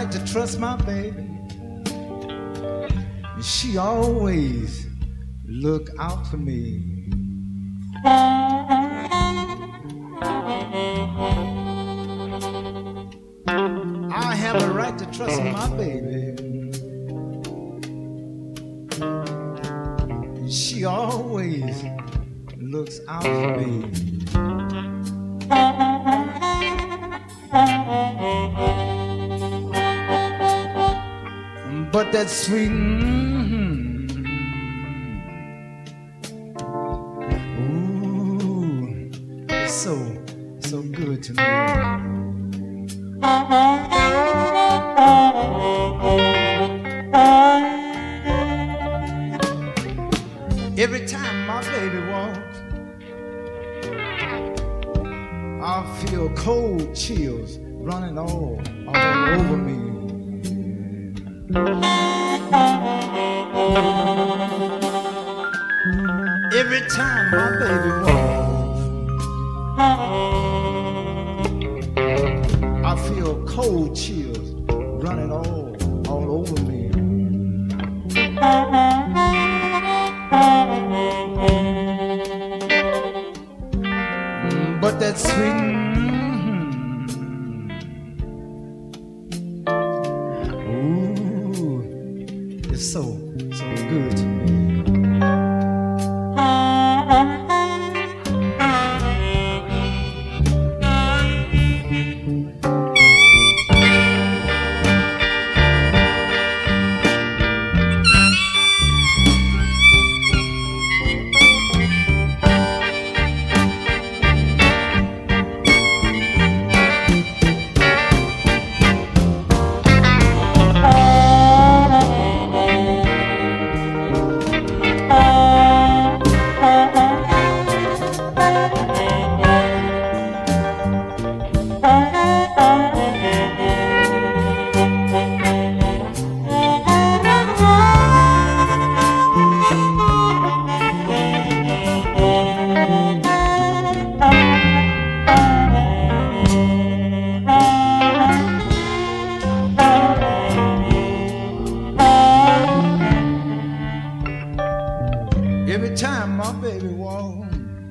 right to trust my baby. She always look out for me. I have a right to trust my baby. She always looks out for me. But that sweet ooh, it's so good to me. Every time my baby walks, I feel cold chills running all over me. Every time my baby walks, I feel cold chills running all over me. But that sweet ooh, it's so good to me. Every time my baby walks,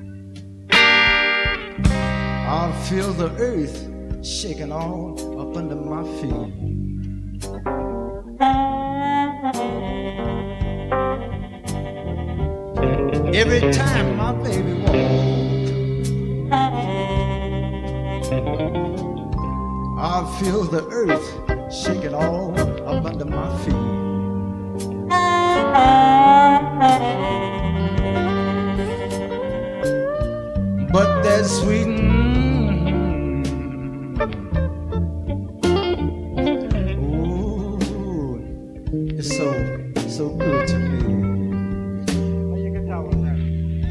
I feel the earth shaking all up under my feet. Every time my baby walks, I feel the earth shaking all up under my feet. But that sweet ooh, it's so good to me. You can tell what's that.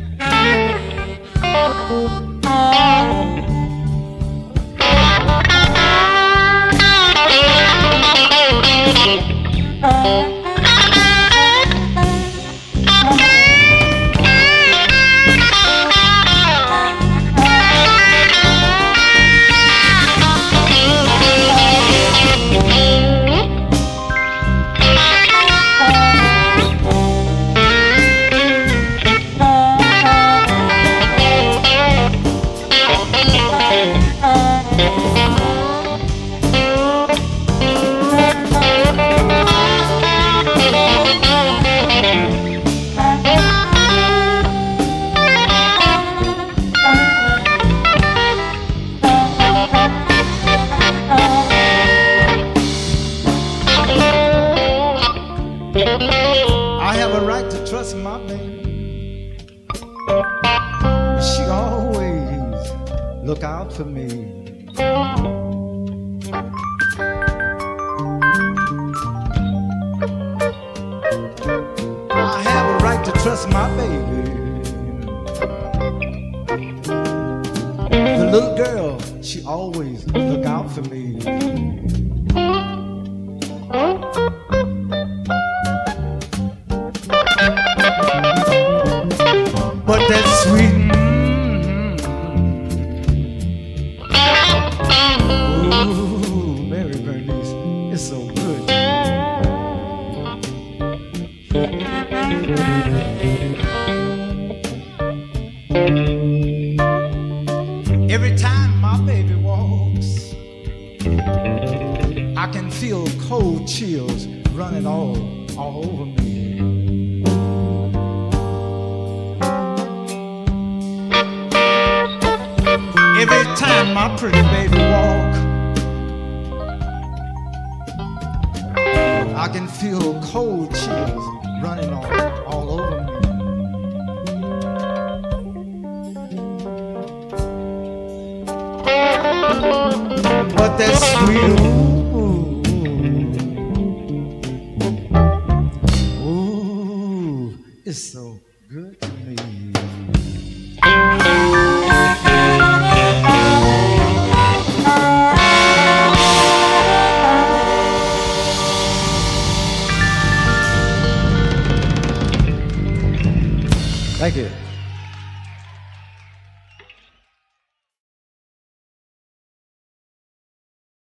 I have a right to trust my baby. She always look out for me. I have a right to trust my baby. The little girl, she always look out for me. But that sweet ooh, Mary Bernice, it's so Every time my baby walks, I can feel cold chills running all over me. Every time my pretty baby walk, I can feel cold chills running all over me. But that sweet ooh, it's so good to me. Thank you.